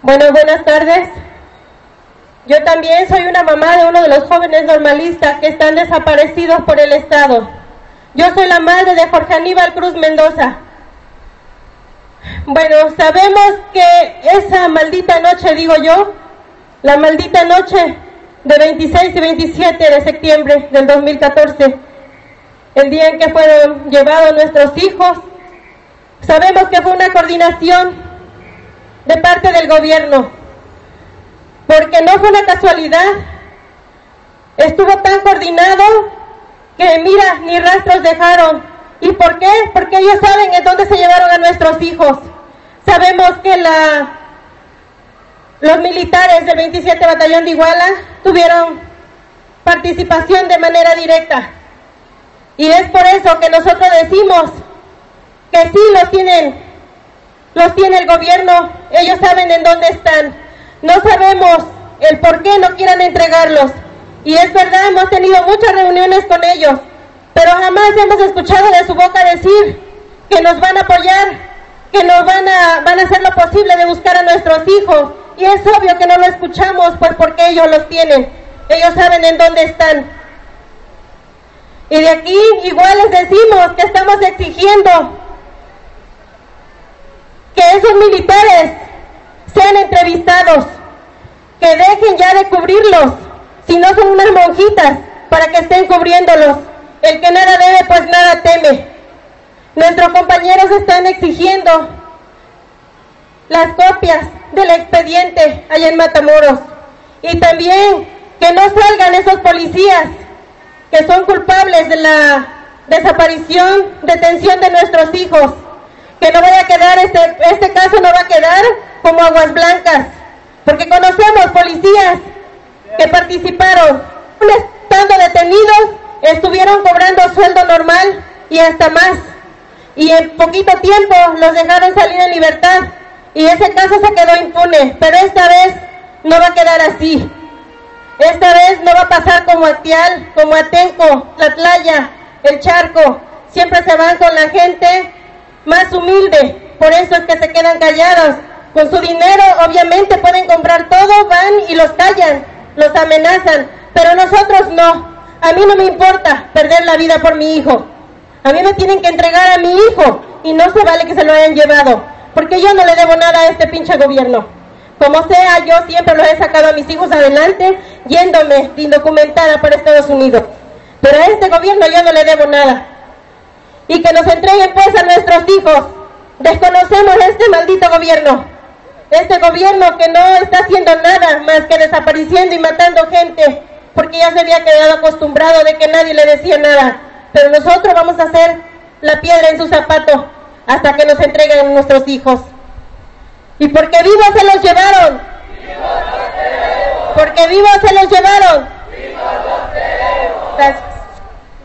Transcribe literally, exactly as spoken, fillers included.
Bueno, buenas tardes. Yo también soy una mamá de uno de los jóvenes normalistas que están desaparecidos por el Estado. Yo soy la madre de Jorge Aníbal Cruz Mendoza. Bueno, sabemos que esa maldita noche, digo yo, la maldita noche de veintiséis y veintisiete de septiembre del dos mil catorce, el día en que fueron llevados nuestros hijos, sabemos que fue una coordinación de parte del gobierno, porque no fue una casualidad, estuvo tan coordinado que mira, ni rastros dejaron. ¿Y por qué? Porque ellos saben en dónde se llevaron a nuestros hijos. Sabemos que la, los militares del veintisiete Batallón de Iguala tuvieron participación de manera directa, y es por eso que nosotros decimos que sí los tienen, los tiene el gobierno, ellos saben en dónde están. No sabemos el por qué no quieran entregarlos, y es verdad, hemos tenido muchas reuniones con ellos, pero jamás hemos escuchado de su boca decir que nos van a apoyar, que nos van a, van a hacer lo posible de buscar a nuestros hijos, y es obvio que no lo escuchamos, pues porque ellos los tienen, ellos saben en dónde están. Y de aquí igual les decimos que estamos exigiendo que esos militares sean entrevistados, que dejen ya de cubrirlos, si no son unas monjitas para que estén cubriéndolos. El que nada debe, pues nada teme. Nuestros compañeros están exigiendo las copias del expediente allá en Matamoros, y también que no salgan esos policías que son culpables de la desaparición, detención de nuestros hijos, que no vaya a quedar, este, este caso no va a quedar como aguas blancas, porque conocemos policías que participaron, estando detenidos, estuvieron cobrando sueldo normal y hasta más, y en poquito tiempo los dejaron salir en libertad, y ese caso se quedó impune, pero esta vez no va a quedar así. Esta vez no va a pasar como Actial, como Atenco, Tlatlaya, El Charco, siempre se van con la gente más humilde, por eso es que se quedan callados. Con su dinero obviamente pueden comprar todo, van y los callan, los amenazan, pero nosotros no. A mí no me importa perder la vida por mi hijo, a mí me tienen que entregar a mi hijo, y no se vale que se lo hayan llevado, porque yo no le debo nada a este pinche gobierno. Como sea, yo siempre los he sacado a mis hijos adelante, yéndome indocumentada para Estados Unidos, pero a este gobierno yo no le debo nada. Y que nos entreguen pues a nuestros hijos. Desconocemos este maldito gobierno, este gobierno que no está haciendo nada más que desapareciendo y matando gente, porque ya se había quedado acostumbrado de que nadie le decía nada, pero nosotros vamos a hacer la piedra en su zapato hasta que nos entreguen a nuestros hijos. Y porque vivos se los llevaron, porque vivos se los llevaron.